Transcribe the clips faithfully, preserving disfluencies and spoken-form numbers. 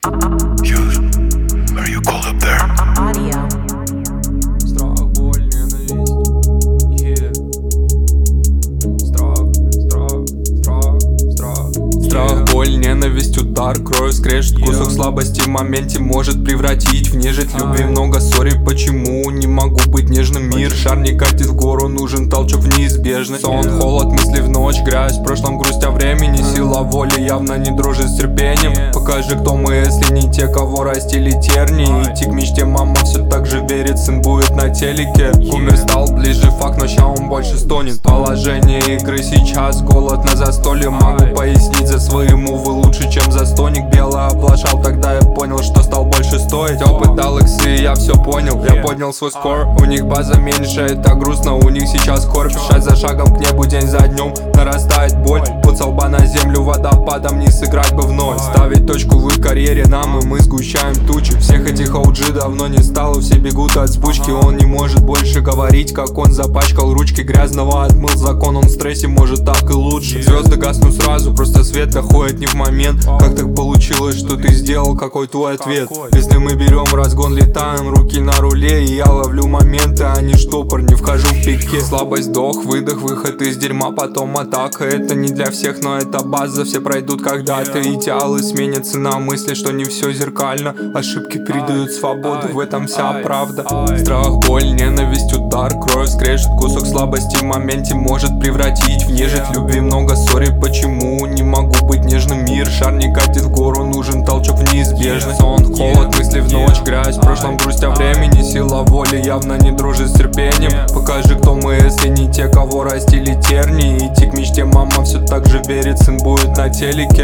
Hughes, are you cold up there? Audio. Страх, боль, ненависть, yeah. Страх, страх, страх, страх, yeah. Страх, боль, ненависть, удар, кровь скрежет, yeah. Кусок слабости в моменте может превратить в нежить. Любви много, сори, почему не могу быть нежным? Мир, шар не катит в гору, нужен толчок в неизбежность. Сон, холод, мысли в ночь, грязь, в прошлом грусть о времени. Сила воли явно не дружит с терпением. Покажи, кто мы, если не те, кого растили тернии. Идти к мечте, мама все так же верит, сын будет на телеке. Умер, стал ближе, факт, но ща он больше стонет. Положение игры сейчас, голод на застолье. Могу пояснить за своему, вы лучше, чем застойник. Белый оплошал, тогда я понял, что стал больше стоить. Опыт дал иксы, я все понял, я поднял свой скор. У них база меньше, это грустно, у них сейчас скорбь. Шаг за шагом к небу, день за днем нарастает боль. Пот со лба на землю, водопадом не сыграть бы вновь. Ставить точку в их карьере нам, и мы сгущаем тучи. Всех этих оуджи давно не стало, все бегут от сбучки. Он не может больше говорить, как он запачкал ручки. Грязного отмыл закон, он в стрессе, может так и лучше. Звезды гаснут сразу, просто свет доходит не в момент. Как так получилось, что ты сделал, какой твой ответ? Если мы берем разгон, летаем, руки на руле, и я ловлю моменты, а не штопор, не вхожу в пике. Слабость, вдох, выдох, выход из дерьма, потом атака. Это не для всех, но это база, все пройдут когда-то. Идеалы сменятся на мысли, что не все зеркально. Ошибки передают свободу, в этом вся правда. Страх, боль, ненависть, удар, кровь скрежет, кусок слабости в моменте может превратить в нежить. Любви много, сори, почему не могу быть нежным? Мир, шар не катит в гору, нужен толчок в неизбежность. Сон, холод, мысли в ночь, грязь, в прошлом грусть о времени. Сила воли явно не дружит с терпением. Покажи, кто мы, если не те, кого растили тернии. Идти к мечте, мама все так же верит, сын будет на телеке.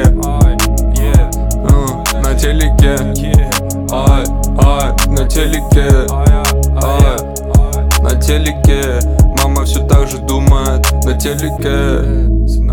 uh, На телеке, ай, ай, на телеке, ай, на телеке. Мама все так же думает, на телеке.